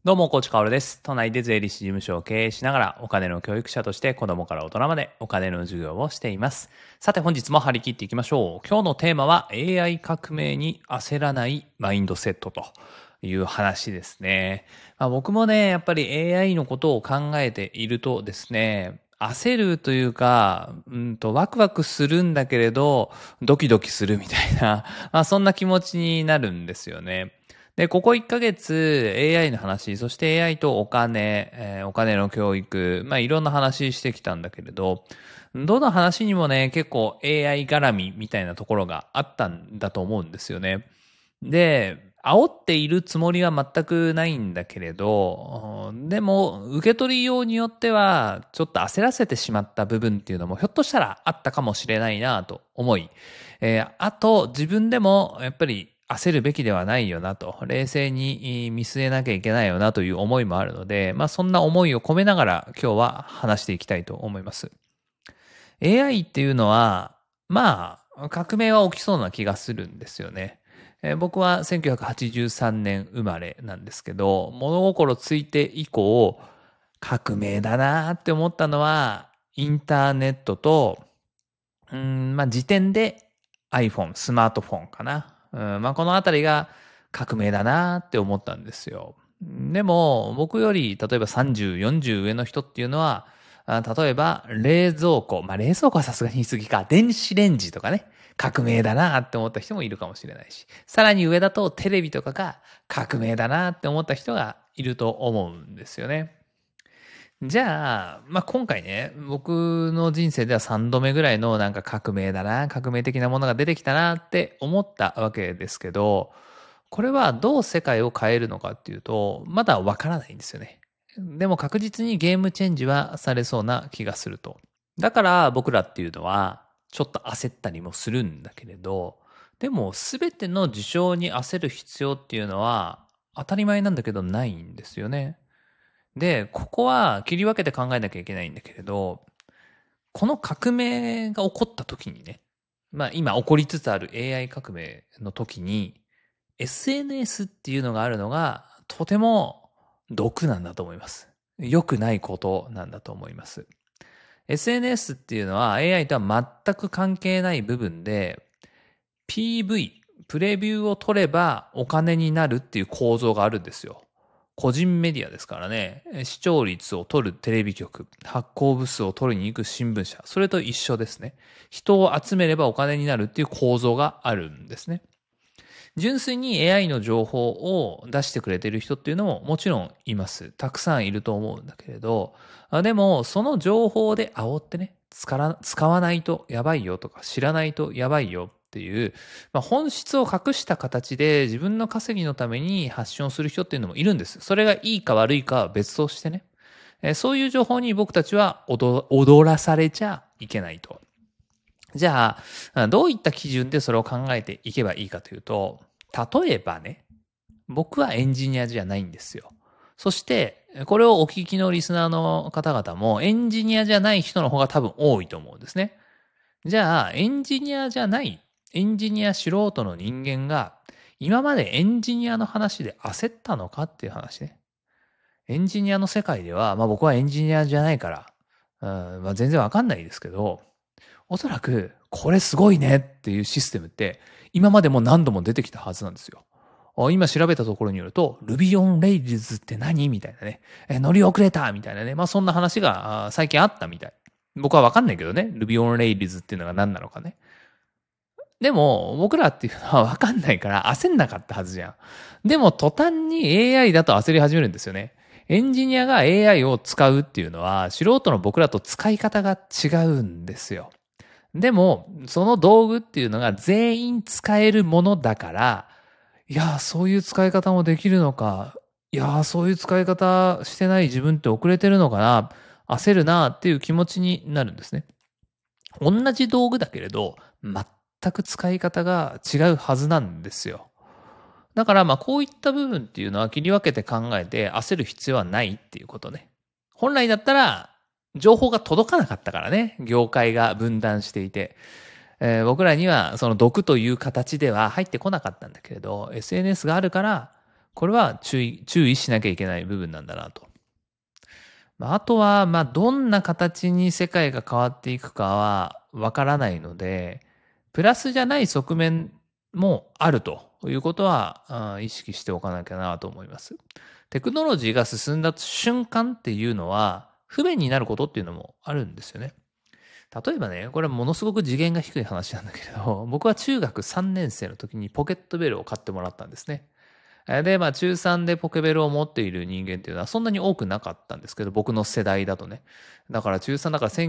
どうも、コーチカオルです。都内で税理士事務所を経営しながら、お金の教育者として子供から大人までお金の授業をしています。さて本日も張り切っていきましょう。今日のテーマは AI 革命に焦らないマインドセットという話ですね。僕もね、やっぱり AI のことを考えているとですね、焦るというか、ワクワクするんだけれど、ドキドキするみたいな、そんな気持ちになるんですよね。で、ここ1ヶ月 AI の話、そして AI とお金、お金の教育、いろんな話してきたんだけれど、どの話にもね、結構 AI 絡みみたいなところがあったんだと思うんですよね。で、煽っているつもりは全くないんだけれど、でも、受け取りようによっては、ちょっと焦らせてしまった部分っていうのも、ひょっとしたらあったかもしれないなと思い、あと、自分でも、やっぱり、焦るべきではないよなと、冷静に見据えなきゃいけないよなという思いもあるので、そんな思いを込めながら今日は話していきたいと思います。AI っていうのは、革命は起きそうな気がするんですよね。僕は1983年生まれなんですけど、物心ついて以降、革命だなって思ったのは、インターネットと、時点で iPhone、スマートフォンかな。このあたりが革命だなって思ったんですよ。でも、僕より、例えば30、40上の人っていうのは、例えば、冷蔵庫。冷蔵庫はさすがに言い過ぎか。電子レンジとかね。革命だなって思った人もいるかもしれないし。さらに上だとテレビとかが革命だなって思った人がいると思うんですよね。じゃあ、今回ね、僕の人生では3度目ぐらいのなんか革命だな、革命的なものが出てきたなって思ったわけですけど、これはどう世界を変えるのかっていうと、まだわからないんですよね。でも確実にゲームチェンジはされそうな気がすると。だから僕らっていうのは、ちょっと焦ったりもするんだけれど、でも全ての事象に焦る必要っていうのは当たり前なんだけどないんですよね。で、ここは切り分けて考えなきゃいけないんだけれど、この革命が起こった時にね、今起こりつつある AI 革命の時に、SNS っていうのがあるのがとても毒なんだと思います。良くないことなんだと思います。SNS っていうのは AI とは全く関係ない部分で、PV、プレビューを取ればお金になるっていう構造があるんですよ。個人メディアですからね、視聴率を取るテレビ局、発行部数を取りに行く新聞社、それと一緒ですね。人を集めればお金になるっていう構造があるんですね。純粋に AI の情報を出してくれてる人っていうのももちろんいます。たくさんいると思うんだけれど、でもその情報で煽ってね、使わないとやばいよとか知らないとやばいよっていう、本質を隠した形で自分の稼ぎのために発信をする人っていうのもいるんです。それがいいか悪いかは別としてね。そういう情報に僕たちは踊らされちゃいけないと。じゃあ、どういった基準でそれを考えていけばいいかというと、例えばね、僕はエンジニアじゃないんですよ。そして、これをお聞きのリスナーの方々もエンジニアじゃない人の方が多分多いと思うんですね。じゃあ、エンジニアじゃない、エンジニア素人の人間が、今までエンジニアの話で焦ったのかっていう話ね。エンジニアの世界では、僕はエンジニアじゃないから、全然わかんないですけど、おそらく、これすごいねっていうシステムって、今までも何度も出てきたはずなんですよ。今調べたところによると、Ruby on Rails って何みたいなね。乗り遅れたみたいなね。そんな話が最近あったみたい。僕はわかんないけどね。Ruby on Rails っていうのが何なのかね。でも、僕らっていうのはわかんないから焦んなかったはずじゃん。でも、途端に AI だと焦り始めるんですよね。エンジニアが AI を使うっていうのは、素人の僕らと使い方が違うんですよ。でも、その道具っていうのが全員使えるものだから、いやー、そういう使い方もできるのか、いやー、そういう使い方してない自分って遅れてるのかな、焦るなっていう気持ちになるんですね。同じ道具だけれど、全く使い方が違うはずなんですよ。だからこういった部分っていうのは切り分けて考えて焦る必要はないっていうことね。本来だったら情報が届かなかったからね。業界が分断していて。僕らにはその毒という形では入ってこなかったんだけれど、SNS があるからこれは注意しなきゃいけない部分なんだなと。あとは、どんな形に世界が変わっていくかはわからないので、プラスじゃない側面もあるということは意識しておかなきゃなと思います。テクノロジーが進んだ瞬間っていうのは、不便になることっていうのもあるんですよね。例えばね、これはものすごく次元が低い話なんだけれど、僕は中学3年生の時にポケットベルを買ってもらったんですね。で、中3でポケベルを持っている人間っていうのはそんなに多くなかったんですけど、僕の世代だとね。だから中3だから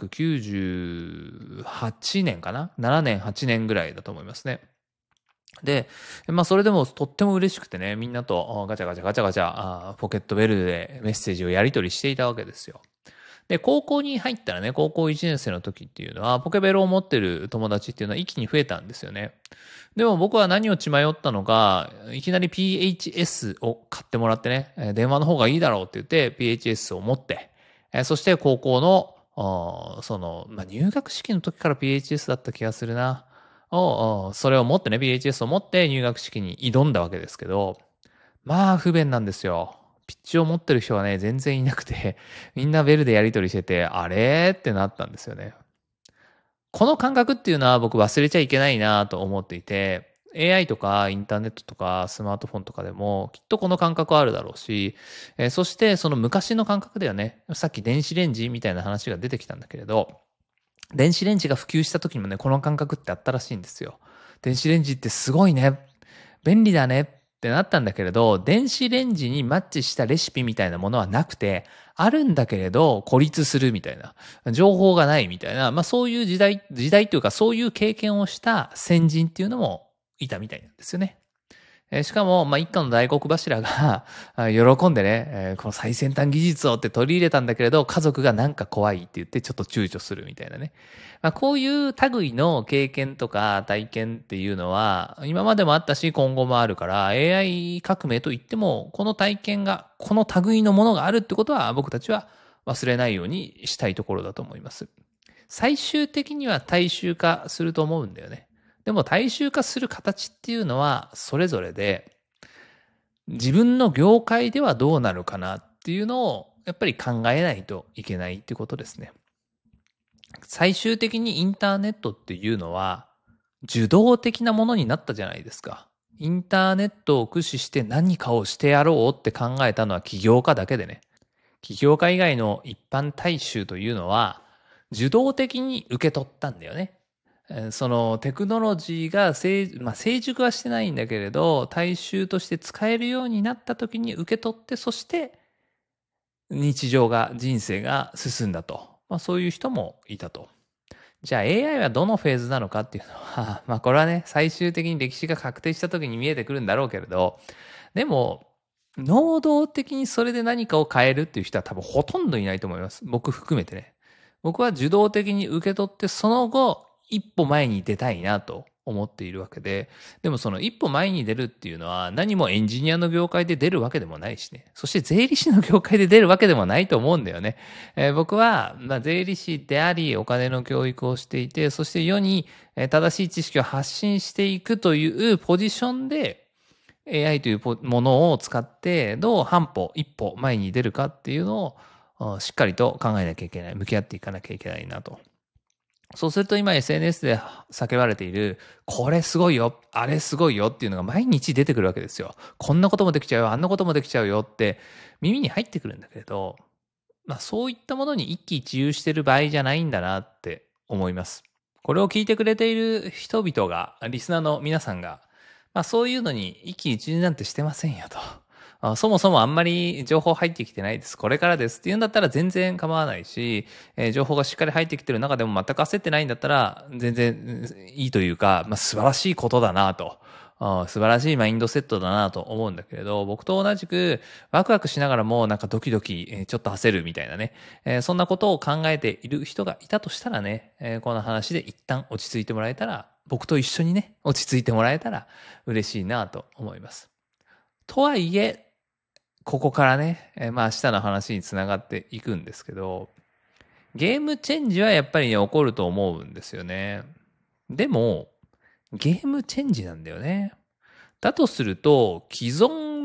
1998年かな？ 7 年、8年ぐらいだと思いますね。で、それでもとっても嬉しくてね、みんなとガチャガチャガチャガチャ、ポケットベルでメッセージをやり取りしていたわけですよ。で、高校に入ったらね、高校1年生の時っていうのは、ポケベルを持ってる友達っていうのは一気に増えたんですよね。でも僕は何を血迷ったのか、いきなり PHS を買ってもらってね、電話の方がいいだろうって言って PHS を持って、そして高校の、入学式の時から PHS だった気がするな。それを持ってね、PHS を持って入学式に挑んだわけですけど、不便なんですよ。ピッチを持ってる人はね、全然いなくて、みんなベルでやり取りしてて、あれってなったんですよね。この感覚っていうのは僕忘れちゃいけないなと思っていて、AI とかインターネットとかスマートフォンとかでもきっとこの感覚はあるだろうし、そしてその昔の感覚ではね、さっき電子レンジみたいな話が出てきたんだけれど、電子レンジが普及した時にもね、この感覚ってあったらしいんですよ。電子レンジってすごいね。便利だねってなったんだけれど、電子レンジにマッチしたレシピみたいなものはなくて、あるんだけれど孤立するみたいな、情報がないみたいな、そういう時代というかそういう経験をした先人っていうのもいたみたいなんですよね。しかも、一家の大黒柱が喜んでね、この最先端技術をって取り入れたんだけれど、家族がなんか怖いって言ってちょっと躊躇するみたいなね。こういう類の経験とか体験っていうのは、今までもあったし、今後もあるから、AI 革命といっても、この体験が、この類のものがあるってことは、僕たちは忘れないようにしたいところだと思います。最終的には大衆化すると思うんだよね。でも大衆化する形っていうのはそれぞれで、自分の業界ではどうなるかなっていうのをやっぱり考えないといけないっていうことですね。最終的にインターネットっていうのは受動的なものになったじゃないですか。インターネットを駆使して何かをしてやろうって考えたのは起業家だけでね。起業家以外の一般大衆というのは受動的に受け取ったんだよね。そのテクノロジーが成熟はしてないんだけれど、大衆として使えるようになった時に受け取って、そして日常が、人生が進んだと。そういう人もいたと。じゃあ AI はどのフェーズなのかっていうのは、これはね、最終的に歴史が確定した時に見えてくるんだろうけれど、でも、能動的にそれで何かを変えるっていう人は多分ほとんどいないと思います。僕含めてね。僕は受動的に受け取って、その後、一歩前に出たいなと思っているわけで、でもその一歩前に出るっていうのは何もエンジニアの業界で出るわけでもないしね。そして税理士の業界で出るわけでもないと思うんだよね。僕は、税理士であり、お金の教育をしていて、そして世に正しい知識を発信していくというポジションで、AI というものを使ってどう一歩前に出るかっていうのをしっかりと考えなきゃいけない。向き合っていかなきゃいけないなと。そうすると今 SNS で叫ばれている、これすごいよ、あれすごいよっていうのが毎日出てくるわけですよ。こんなこともできちゃうよ、あんなこともできちゃうよって耳に入ってくるんだけれど、そういったものに一喜一憂してる場合じゃないんだなって思います。これを聞いてくれている人々が、リスナーの皆さんが、そういうのに一喜一憂なんてしてませんよと。そもそもあんまり情報入ってきてないです。これからですって言うんだったら全然構わないし、情報がしっかり入ってきてる中でも全く焦ってないんだったら全然いいというか、素晴らしいことだなと。素晴らしいマインドセットだなと思うんだけれど、僕と同じくワクワクしながらもなんかドキドキ、ちょっと焦るみたいなね、そんなことを考えている人がいたとしたらね、この話で一旦落ち着いてもらえたら、僕と一緒にね、落ち着いてもらえたら嬉しいなと思います。とはいえ、ここからね、明日の話につながっていくんですけど、ゲームチェンジはやっぱりね、起こると思うんですよね。でも、ゲームチェンジなんだよね。だとすると、既存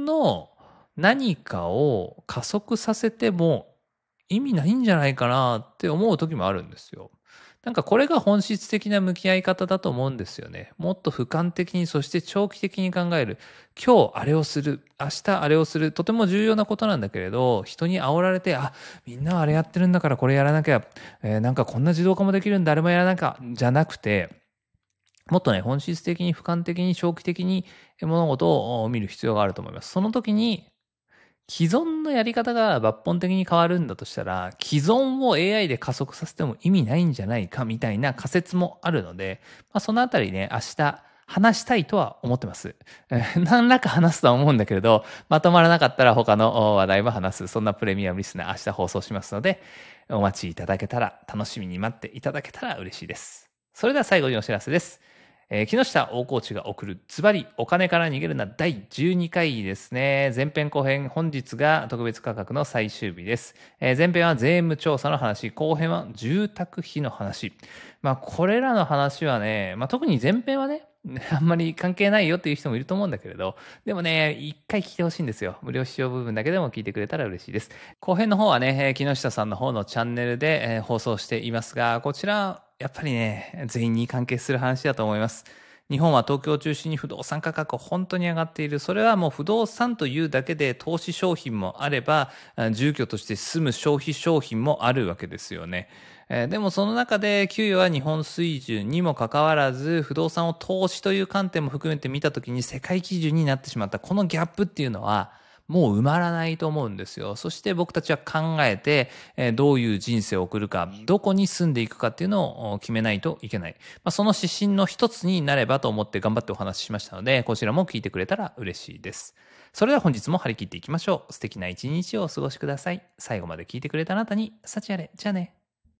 分の何かを加速させても意味ないんじゃないかなって思う時もあるんですよ。なんかこれが本質的な向き合い方だと思うんですよね。もっと俯瞰的に、そして長期的に考える。今日あれをする。明日あれをする。とても重要なことなんだけれど、人に煽られて、あ、みんなはあれやってるんだからこれやらなきゃ、なんかこんな自動化もできるんだ、あれもやらなきゃ、じゃなくて、もっとね、本質的に俯瞰的に長期的に物事を見る必要があると思います。その時に、既存のやり方が抜本的に変わるんだとしたら、既存を AI で加速させても意味ないんじゃないかみたいな仮説もあるので、そのあたりね、明日話したいとは思ってます。何らか話すとは思うんだけれど、まとまらなかったら他の話題も話す。そんなプレミアムリスナー明日放送しますので、お待ちいただけたら、楽しみに待っていただけたら嬉しいです。それでは最後にお知らせです。木下大河内が送るズバリお金から逃げるな第12回ですね。前編後編本日が特別価格の最終日です。前編は税務調査の話、後編は住宅費の話。これらの話はね、特に前編はね、あんまり関係ないよっていう人もいると思うんだけれど、でもね、一回聞いてほしいんですよ。無料視聴部分だけでも聞いてくれたら嬉しいです。後編の方はね、木下さんの方のチャンネルで放送していますが、こちら、やっぱりね、全員に関係する話だと思います。日本は東京を中心に不動産価格本当に上がっている。それはもう不動産というだけで投資商品もあれば、住居として住む消費商品もあるわけですよね。でもその中で給与は日本水準にもかかわらず、不動産を投資という観点も含めて見たときに世界基準になってしまった。このギャップっていうのは、もう埋まらないと思うんですよ。そして僕たちは考えて、どういう人生を送るか、どこに住んでいくかっていうのを決めないといけない。その指針の一つになればと思って頑張ってお話ししましたので、こちらも聞いてくれたら嬉しいです。それでは本日も張り切っていきましょう。素敵な一日をお過ごしください。最後まで聞いてくれたあなたに、幸あれ。じゃあね。